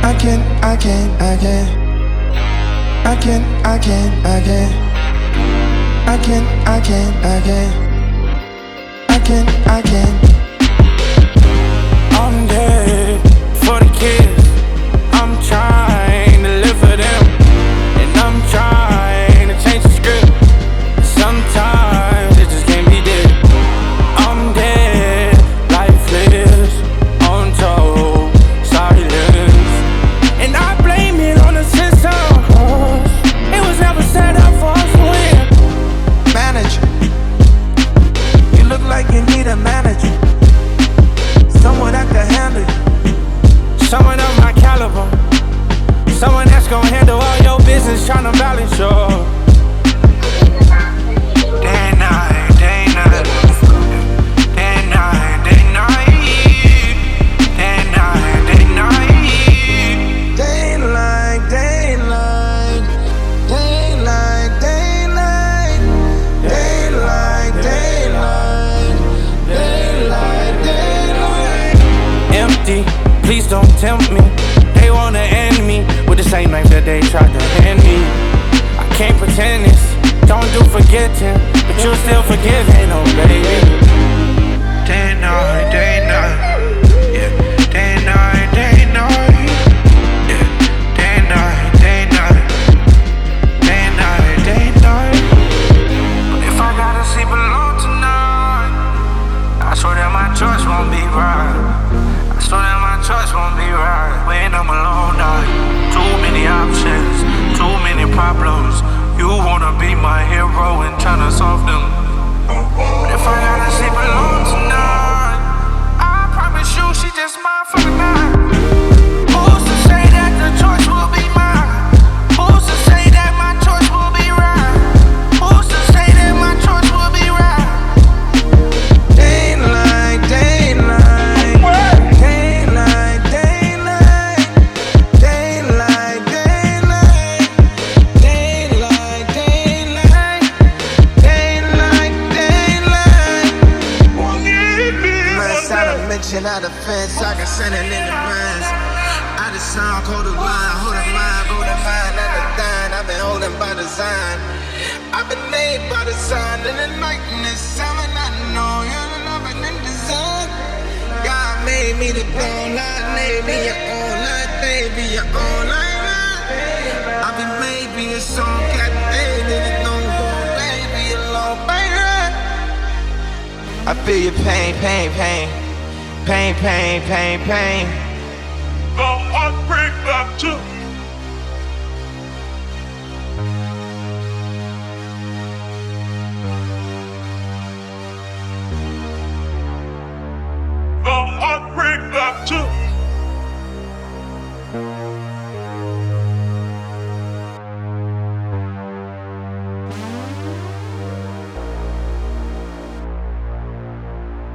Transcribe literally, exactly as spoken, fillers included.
I can't, I can't, I can't. I can't, I can't, I can't. I can't, I can't, I can't. I can't, I can't. I'm dead for the kids. I'm trying to live for them, and I'm trying to change the script. Sometimes it just can't be dead. I'm dead, lifeless, untold silence, and I blame it on the system. It was never set up for us to win. Manager, you look like you need a manager, someone that can handle you, someone of my caliber, someone that's gon' handle all your business, tryna balance your day and night, day and night, day and night, day and night, day and night, day and night, daylight, daylight, daylight, daylight, daylight, daylight, daylight, daylight. empty. Please don't tempt me. They wanna end me with the same knife that they tried to hand me. I can't pretend this, don't do forgetting, but you're still forgiving, oh baby. Day and night, day and night, yeah. Day and night, day and night, yeah. Day and night, day and night, day and night, day and night. If I gotta sleep alone tonight, I swear that my choice won't be right. I swear that my choice won't be right when I'm alone. Night. Too many options, too many problems. You wanna be my hero and tryna solve them. But if I gotta sleep alone tonight, I promise you she just mine for the night. Who's to say that the choice will be mine? Who's to say that my choice will be right? Who's to say that my choice will be right? Daylight, daylight, daylight, daylight, daylight, daylight, daylight, daylight, daylight, daylight. Must out a mention out of fence, I can send it in advance. I just sound cold of line, hold in mind, go to mine, and the dine. I've been holding by design. I've been made by design, in the night and the summer, I know you're loving in design. God made me the bone line, made me your own life, baby, your own life. I be maybe a song, got baby, no more, baby, alone, baby. I feel your pain, pain, pain, pain, pain, pain, pain. The Heartbreak Doctor. The Heartbreak Doctor.